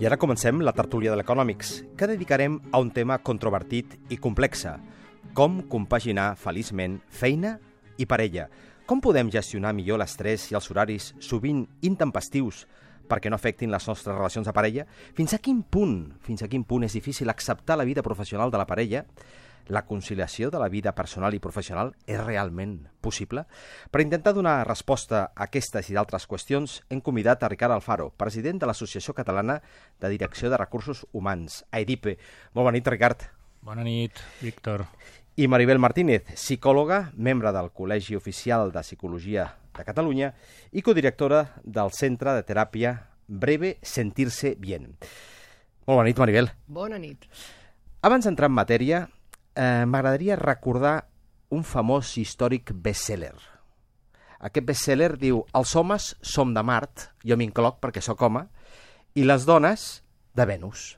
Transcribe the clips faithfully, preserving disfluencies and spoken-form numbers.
I ara comencem la tertúlia de l'Economics, que dedicarem a un tema controvertit i complex. Com compaginar feliçment feina i parella? Com podem gestionar millor l'estrès i els horaris sovint intempestius perquè no afectin les nostres relacions de parella? Fins a quin punt, fins a quin punt és difícil acceptar la vida professional de la parella? La conciliació de la vida personal i professional és realment possible? Per intentar donar resposta a aquestes i d'altres qüestions, hem convidat a Ricard Alfaro, president de l'Associació Catalana de Direcció de Recursos Humans, AEDIPE. Molt bona nit, Ricard. Bona nit, Víctor. I Maribel Martínez, psicòloga, membre del Col·legi Oficial de Psicologia de Catalunya i codirectora del Centre de Teràpia Breve Sentirse Bien. Molt bona nit, Maribel. Bona nit. Abans d'entrar en matèria, Eh, m'agradaria recordar un famós històric best-seller. Aquest best-seller diu: els homes som de Mart, jo m'incloc perquè sóc home, i les dones de Venus.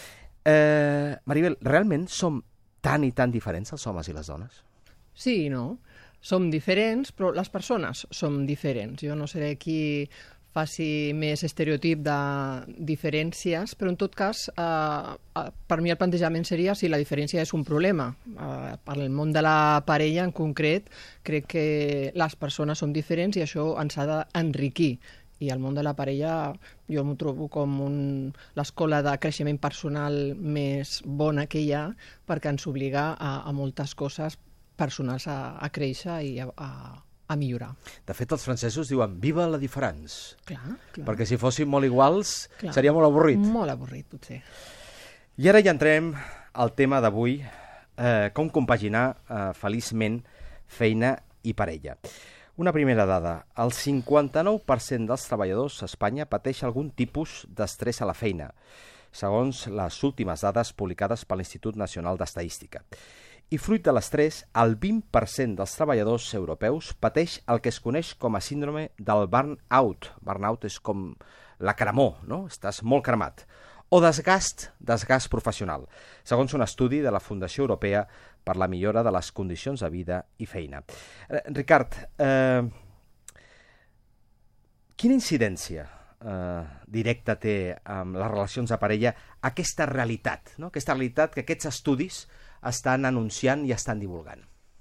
Eh, Maribel, realment som tan i tan diferents els homes i les dones? Sí i no. Som diferents, però les persones som diferents. Jo no seré qui faci més estereotip de diferències, però en tot cas, eh, per mi el plantejament seria si la diferència és un problema. Eh, per al món de la parella en concret, crec que les persones som diferents i això ens ha d'enriquir. I el món de la parella jo m'ho trobo com un, l'escola de creixement personal més bona que hi ha, perquè ens obliga a, a moltes coses personals a, a créixer i a, a a millorar. De fet, els francesos diuen viva la diferència. Clar, clar. Perquè si fóssim molt iguals, clar, seria molt avorrit. Molt avorrit, potser. I ara ja entrem al tema d'avui, eh, com compaginar eh, feliçment feina i parella. Una primera dada: el cinquanta-nou per cent dels treballadors a Espanya pateix algun tipus d'estrès a la feina, segons les últimes dades publicades per l'Institut Nacional d'Estadística. I fruit de l'estrès, el vint per cent dels treballadors europeus pateix el que es coneix com a síndrome del burn-out. Burn-out és com la cremor, no? Estàs molt cremat. O desgast, desgast professional, segons un estudi de la Fundació Europea per la millora de les condicions de vida i feina. Eh, Ricard, eh, quina incidència eh, directa té amb les relacions de parella aquesta realitat, no? Aquesta realitat que aquests estudis estan anunciant i estan divulgant?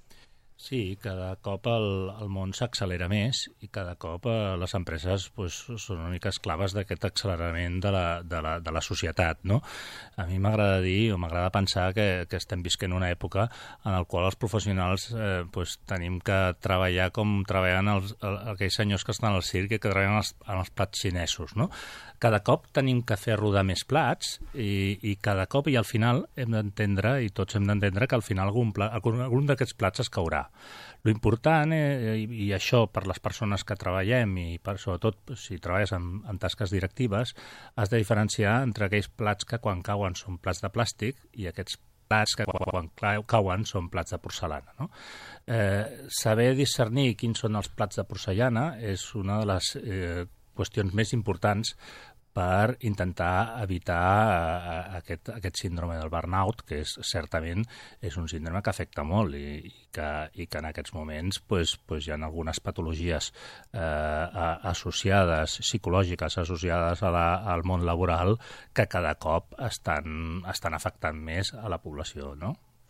Sí, cada cop el, el món s'accelera més i cada cop eh, les empreses pues, són una mica esclaves d'aquest accelerament de la, de, la, de la societat, no? A mi m'agrada dir, o m'agrada pensar que, que estem visquent una època en la qual els professionals eh, pues, tenim que treballar com treballen els, el, aquells senyors que estan al circ i que treballen els, en els plats xinesos, no? Cada cop tenim que fer rodar més plats i, i cada cop, i al final hem d'entendre, i tots hem d'entendre que al final algun, pla, algun, algun d'aquests plats es caurà. Lo important, eh, i, i això per les persones que treballem i per, sobretot si treballes en, en tasques directives, has de diferenciar entre aquells plats que quan cauen són plats de plàstic i aquests plats que quan cauen són plats de porcellana, no? Eh, saber discernir quins són els plats de porcellana és una de les eh, qüestions més importants per intentar evitar uh, aquest, aquest síndrome del burnout, que és, certament és un síndrome que afecta molt i, i, que, i que en aquests moments pues, pues, hi ha algunes patologies uh, associades, psicològiques associades a la, al món laboral que cada cop estan, estan afectant més a la població, no?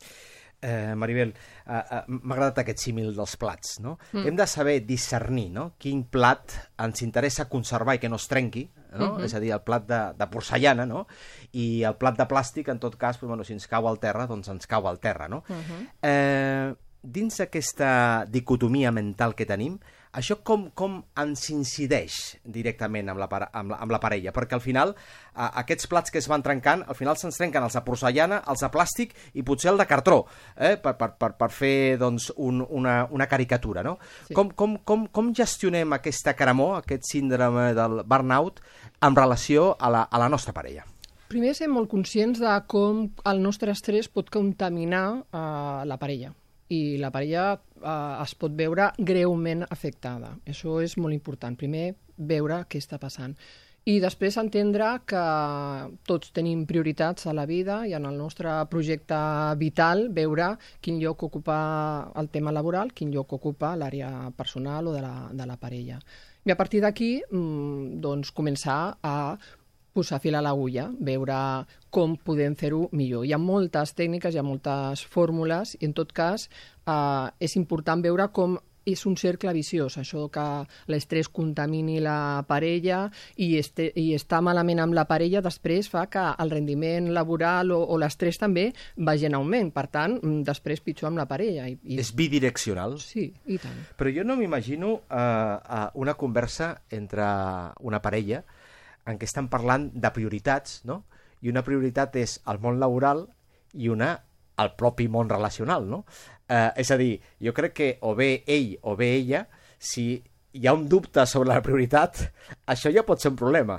Eh, Maribel, uh, uh, m'ha agradat aquest símil dels plats, no? Mm. Hem de saber discernir, no?, quin plat ens interessa conservar i que no es trenqui, no? Mm-hmm. És a dir, el plat de, de porcellana, no? I el plat de plàstic, en tot cas, bueno, si ens cau al terra, doncs ens cau al terra, no? Mm-hmm. Eh, dins aquesta dicotomia mental que tenim, això com, com ens incideix directament amb la, amb la, amb la parella? Perquè al final, a, aquests plats que es van trencant, al final se'ns trenquen els de porcellana, els de plàstic i potser el de cartró, eh? per, per, per, per fer doncs, un, una, una caricatura, no? Sí. Com, com, com, com gestionem aquesta cremor, aquest síndrome del burnout, en relació a la, a la nostra parella? Primer, ser molt conscients de com el nostre estrès pot contaminar uh, la parella. I la parella eh, es pot veure greument afectada. Això és molt important. Primer, veure què està passant. I després entendre que tots tenim prioritats a la vida i en el nostre projecte vital veure quin lloc ocupa el tema laboral, quin lloc ocupa l'àrea personal o de la, de la parella. I a partir d'aquí, doncs, començar a posar fil a l'agulla, veure com podem fer-ho millor. Hi ha moltes tècniques, hi ha moltes fórmules, i en tot cas eh, és important veure com és un cercle viciós, això que l'estrès contamini la parella i, este, i estar malament amb la parella després fa que el rendiment laboral o, o l'estrès també vagi en augment. Per tant, després pitjor amb la parella. I, i... És bidireccional? Sí, i tant. Però jo no m'imagino uh, una conversa entre una parella en què estan parlant de prioritats, no? I una prioritat és el món laboral i una el propi món relacional, no? Eh, és a dir, jo crec que o bé ell o bé ella, si hi ha un dubte sobre la prioritat, això ja pot ser un problema.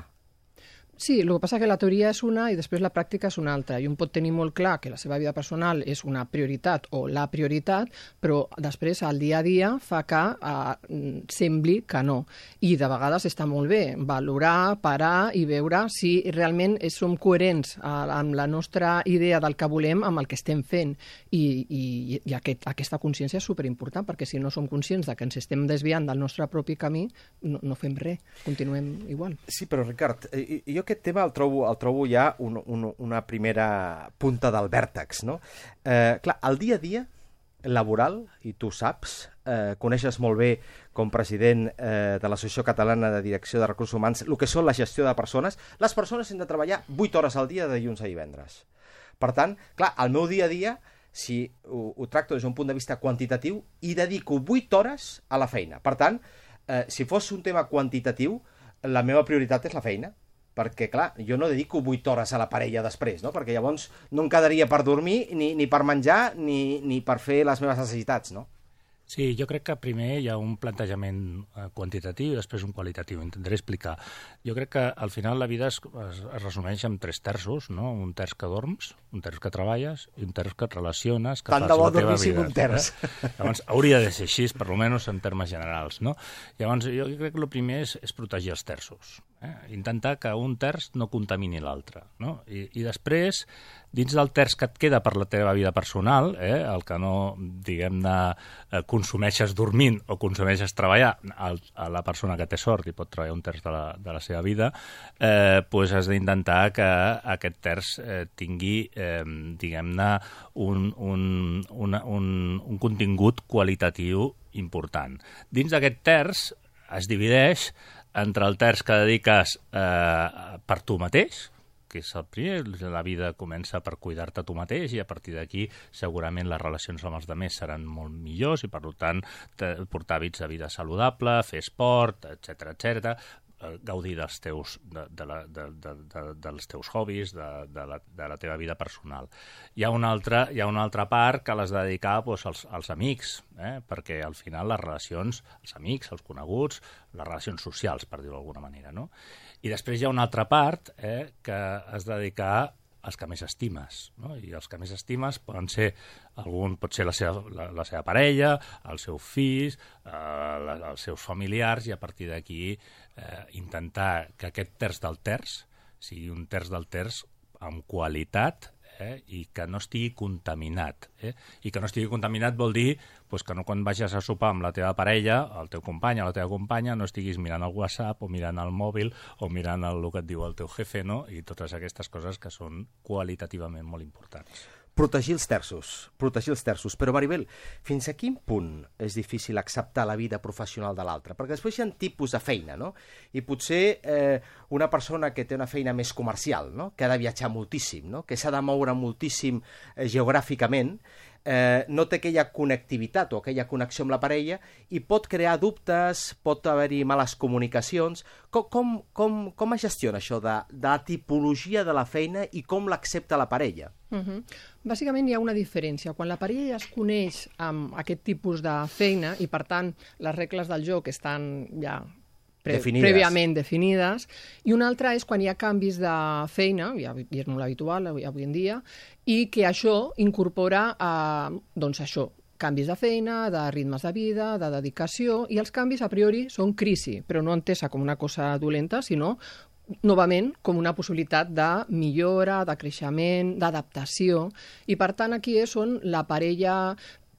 Sí, el que passa que la teoria és una i després la pràctica és una altra. I un pot tenir molt clar que la seva vida personal és una prioritat o la prioritat, però després el dia a dia fa que eh, sembli que no. I de vegades està molt bé valorar, parar i veure si realment som coherents eh, amb la nostra idea del que volem amb el que estem fent. I, i, i aquest, aquesta consciència és superimportant, perquè si no som conscients de que ens estem desviant del nostre propi camí, no, no fem res, continuem igual. Sí, però Ricard, eh, jo aquest tema el trobo, el trobo ja un, un, una primera punta del vèrtex, no? Eh, clar, el dia a dia laboral, i tu saps, eh, coneixes molt bé com president eh, de l'Associació Catalana de Direcció de Recursos Humans, el que són la gestió de persones, les persones han de treballar vuit hores al dia de dilluns a divendres. Per tant, clar, el meu dia a dia, si ho, ho tracto des d'un punt de vista quantitatiu, hi dedico vuit hores a la feina. Per tant, eh, si fos un tema quantitatiu, la meva prioritat és la feina, perquè, clar, jo no dedico vuit hores a la parella després, no? Perquè llavors no em quedaria per dormir, ni, ni per menjar, ni, ni per fer les meves necessitats, no? Sí, jo crec que primer hi ha un plantejament eh, quantitatiu i després un qualitatiu. Intentaré explicar. Jo crec que al final la vida es, es, es resumeix en tres terços, no? Un terç que dorms, un terç que treballes i un terç que et relaciones, que Tant fas de bo la teva dormissin vida. un terç. Eh? Llavors, hauria de ser així, per almenys en termes generals, no? Llavors, jo crec que el primer és, és protegir els terços. Eh? Intentar que un terç no contamini l'altre, no? I, I després, dins del terç que et queda per la teva vida personal, eh? El que no, diguem-ne, eh, consumeixes dormint o consumeixes treballar, el, a la persona que té sort i pot treballar un terç de la, de la seva vida, eh, pues has d'intentar que aquest terç eh, tingui, eh, diguem-ne, un, un, una, un, un contingut qualitatiu important. Dins d'aquest terç es divideix entre el terç que dediques eh, per tu mateix, que és el primer, la vida comença per cuidar-te tu mateix i a partir d'aquí segurament les relacions amb els altres seran molt millors i per tant portar hàbits de vida saludable, fer esport, etcètera, etcètera, gaudir dels teus, de, de la, de, de, de, dels teus hobbies, de, de, la, de la teva vida personal. Hi ha una altra, hi ha una altra part que l'has de dedicar doncs, als, als amics, eh? Perquè al final les relacions, els amics, els coneguts, les relacions socials, per dir-ho d'alguna manera, no? I després hi ha una altra part eh, que has de dedicar als que més estimes, no? I els que més estimes poden ser, algun pot ser la seva, la, la seva parella, els seus fills, eh, la, els seus familiars, i a partir d'aquí eh, intentar que aquest terç del terç sigui un terç del terç amb qualitat, eh, i que no estigui contaminat. Eh? I que no estigui contaminat vol dir pues, que no quan vagis a sopar amb la teva parella, el teu company o la teva companya, no estiguis mirant el WhatsApp o mirant el mòbil o mirant el, el que et diu el teu jefe, no? I totes aquestes coses que són qualitativament molt importants. Protegir els terços, protegir els terços. Però, Maribel, fins a quin punt és difícil acceptar la vida professional de l'altre? Perquè després hi ha tipus de feina, no? I potser eh, una persona que té una feina més comercial, no? Que ha de viatjar moltíssim, no? Que s'ha de moure moltíssim eh, geogràficament, eh, no té aquella connectivitat o aquella connexió amb la parella i pot crear dubtes, pot haver-hi males comunicacions. Com, com, com, com es gestiona això de, de la tipologia de la feina i com l'accepta la parella? Uh -huh. Bàsicament hi ha una diferència. Quan la parella ja es coneix amb aquest tipus de feina i, per tant, les regles del joc estan ja pre definides. prèviament definides, i una altra és quan hi ha canvis de feina, ja, i és molt habitual avui, avui en dia, i que això incorpora eh, doncs això, canvis de feina, de ritmes de vida, de dedicació, i els canvis a priori són crisi, però no entesa com una cosa dolenta, sinó novament com una possibilitat de millora, de creixement, d'adaptació, i per tant aquí és on la parella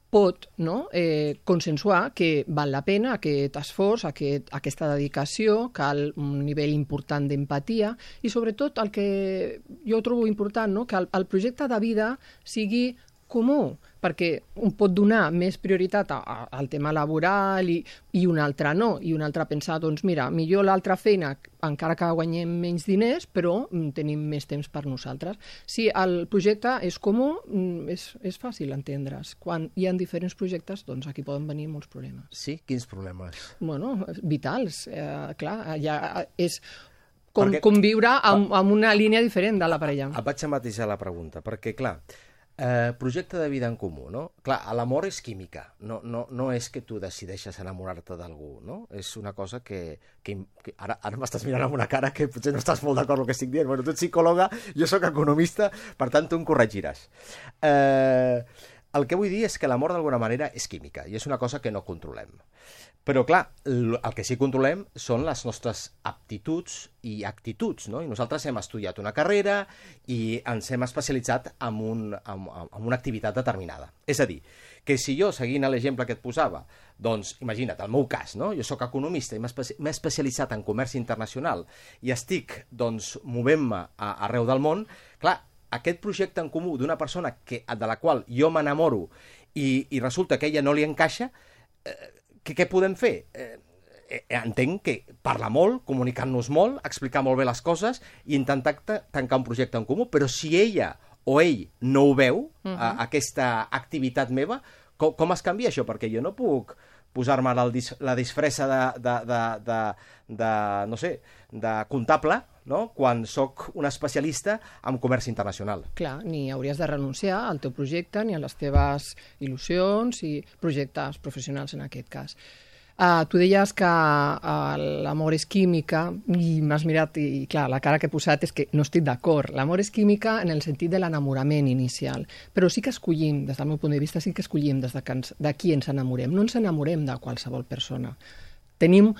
pot, no? eh, consensuar que val la pena aquest esforç, aquest, aquesta dedicació, cal un nivell important d'empatia i sobretot el que jo trobo important, no? que el, el projecte de vida sigui comú, perquè un pot donar més prioritat a, a, al tema laboral i, i un altre no, i un altre pensar, doncs mira, millor l'altra feina, encara que guanyem menys diners, però mm, tenim més temps per nosaltres. Si el projecte és comú, mm, és, és fàcil entendre's. Quan hi ha diferents projectes, doncs aquí poden venir molts problemes. Sí? Quins problemes? Bueno, vitals, eh, clar, ja és com Perquè- conviure amb, amb una línia diferent de la parella. Et vaig a matisar la pregunta, perquè, clar, eh, projecte de vida en comú, no? Clar, l'amor és química, no, no, no és que tu decideixes enamorar-te d'algú, no? És una cosa que... que, que ara, ara m'estàs mirant amb una cara que potser no estàs molt d'acord amb el que estic dient. Bueno, tu ets psicòloga, jo sóc economista, per tant, tu em corregiràs. Eh, el que vull dir és que l'amor, d'alguna manera, és química, i és una cosa que no controlem. Però, clar, el que sí que controlem són les nostres aptituds i actituds, no? I nosaltres hem estudiat una carrera i ens hem especialitzat en, un, en, en una activitat determinada. És a dir, que si jo, seguint l'exemple que et posava, doncs, imagina't, el meu cas, no? Jo sóc economista i m'he espe- m'he especialitzat en comerç internacional i estic, doncs, movent-me a, arreu del món, clar, aquest projecte en comú d'una persona que, de la qual jo m'enamoro i, i resulta que ella no li encaixa, eh, què, què podem fer? Eh, eh, entenc que parlar molt, comunicar-nos molt, explicar molt bé les coses i intentar ta- tancar un projecte en comú, però si ella o ell no ho veu, uh -huh. a, aquesta activitat meva, com, com es canvia això? Perquè jo no puc posar-me la, dis, la disfressa de, de, de, de, de, no sé, de comptable, no? Quan sóc un especialista en comerç internacional. Clar, ni hauries de renunciar al teu projecte ni a les teves il·lusions i projectes professionals en aquest cas. Uh, tu deies que uh, l'amor és química i m'has mirat i, clar, la cara que he posat és que no estic d'acord. L'amor és química en el sentit de l'enamorament inicial, però sí que escollim, des del meu punt de vista, sí que escollim des de, que ens, de qui ens enamorem. No ens enamorem de qualsevol persona. Tenim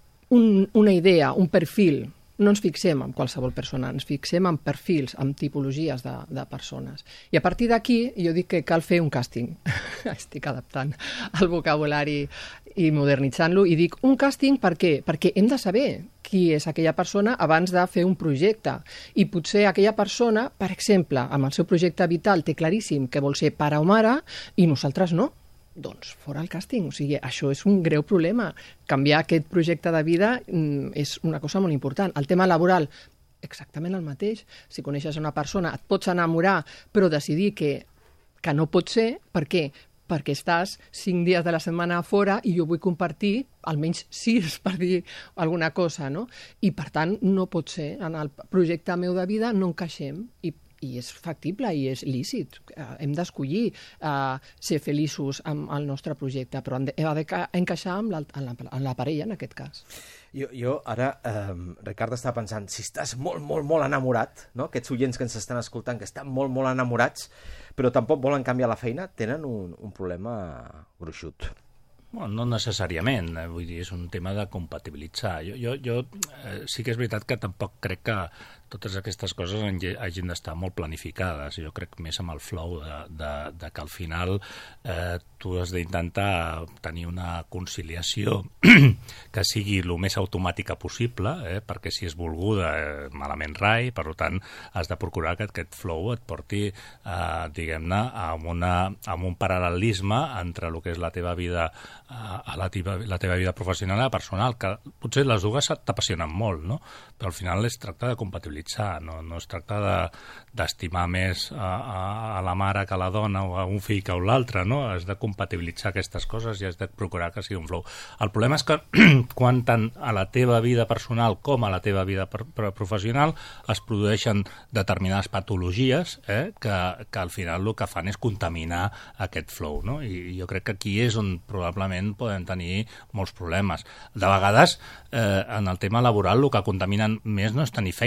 un, una idea, un perfil. No ens fixem en qualsevol persona, ens fixem en perfils, en tipologies de, de persones. I a partir d'aquí jo dic que cal fer un càsting. Estic adaptant el vocabulari i modernitzant-lo, i dic un càsting per què? Perquè hem de saber qui és aquella persona abans de fer un projecte. I potser aquella persona, per exemple, amb el seu projecte vital té claríssim que vol ser pare o mare i nosaltres no. Doncs fora el càsting. O sigui, això és un greu problema. Canviar aquest projecte de vida mm, és una cosa molt important. El tema laboral, exactament el mateix. Si coneixes una persona, et pots enamorar, però decidir que, que no pot ser, per què? Perquè estàs cinc dies de la setmana a fora i jo vull compartir almenys sis, per dir alguna cosa, no? I, per tant, no pot ser. En el projecte meu de vida no encaixem i i és factible i és lícit. Uh, hem d'escollir uh, ser feliços amb el nostre projecte, però han de, ha d'encaixar amb la, en, la, en la parella, en aquest cas. Jo, jo ara, eh, Ricard, estava pensant, si estàs molt, molt, molt enamorat, no? Aquests oients que ens estan escoltant, que estan molt, molt enamorats, però tampoc volen canviar la feina, tenen un, un problema gruixut. Bueno, no necessàriament, eh? Vull dir, és un tema de compatibilitzar. Jo, jo, jo eh, sí que és veritat que tampoc crec que totes aquestes coses hagin d'estar molt planificades. Jo crec més amb el flow de, de, de que al final eh, tu has d'intentar tenir una conciliació que sigui el més automàtica possible, eh, perquè si és volguda, eh, malament rai, per tant, has de procurar que aquest flow et porti, eh, diguem-ne, amb, una, amb un paral·lelisme entre el que és la teva vida a la teva, la teva vida professional i la personal, que potser les dues t'apassionen molt, no? Però al final es tracta de compatibilitzar, no, no es tracta de, d'estimar més a, a, a la mare que a la dona o a un fill que a l'altre, no? Has de compatibilitzar aquestes coses i has de procurar que sigui un flow. El problema és que quan tant a la teva vida personal com a la teva vida per, per professional es produeixen determinades patologies eh, que, que al final el que fan és contaminar aquest flow, no? I jo crec que aquí és on probablement poden tenir molts problemes. De vegades, eh, en el tema laboral, el que contaminen més no és tenir feina, sinó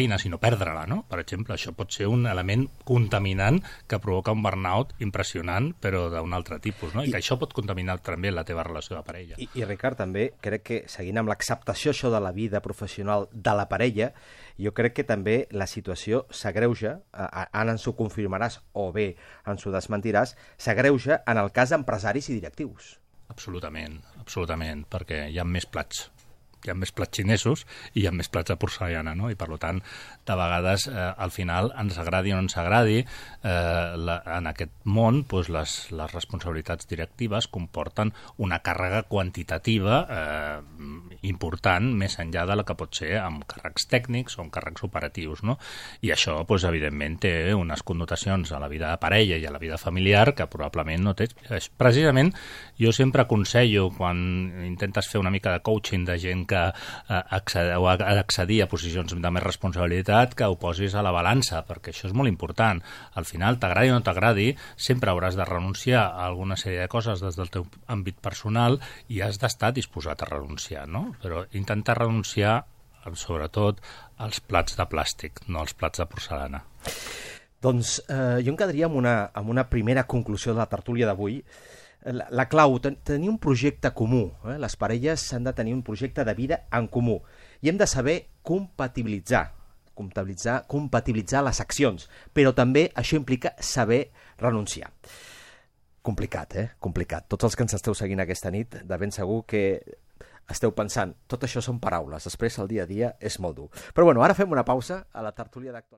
perdre-la, no? Per exemple, això pot ser un element contaminant que provoca un burnout impressionant, però d'un altre tipus, no? I, I que això pot contaminar també la teva relació de parella. I, i Ricard, també crec que, seguint amb l'acceptació això de la vida professional de la parella, jo crec que també la situació s'agreuja, Anna ens ho confirmaràs o bé ens ho desmentiràs, s'agreuja en el cas d'empresaris i directius. Absolutament, absolutament, perquè hi ha més plats. Hi ha més plats xinesos i hi ha més plats de porcellana, no? I per tant, de vegades, eh, al final, ens agradi o no ens agradi, eh, la, en aquest món, doncs, les, les responsabilitats directives comporten una càrrega quantitativa eh, important, més enllà de la que pot ser amb càrrecs tècnics o amb càrrecs operatius, no? I això, doncs, evidentment, té unes connotacions a la vida de parella i a la vida familiar que probablement no té. Precisament, jo sempre aconsello, quan intentes fer una mica de coaching de gent que acceder, o accedir a posicions de més responsabilitat, que ho posis a la balança, perquè això és molt important. Al final, t'agradi o no t'agradi, sempre hauràs de renunciar a alguna sèrie de coses des del teu àmbit personal i has d'estar disposat a renunciar, no? Però intentar renunciar, sobretot, als plats de plàstic, no als plats de porcellana. Doncs eh, jo em quedaria amb una, amb una primera conclusió de la tertúlia d'avui. La, la clau, ten, tenir un projecte comú. Eh? Les parelles han de tenir un projecte de vida en comú. I hem de saber compatibilitzar, compatibilitzar, compatibilitzar les accions, però també això implica saber renunciar. Complicat, eh? Complicat. Tots els que ens esteu seguint aquesta nit, de ben segur que esteu pensant, tot això són paraules, després el dia a dia és molt dur. Però bueno, ara fem una pausa a la tertúlia d'actualitat.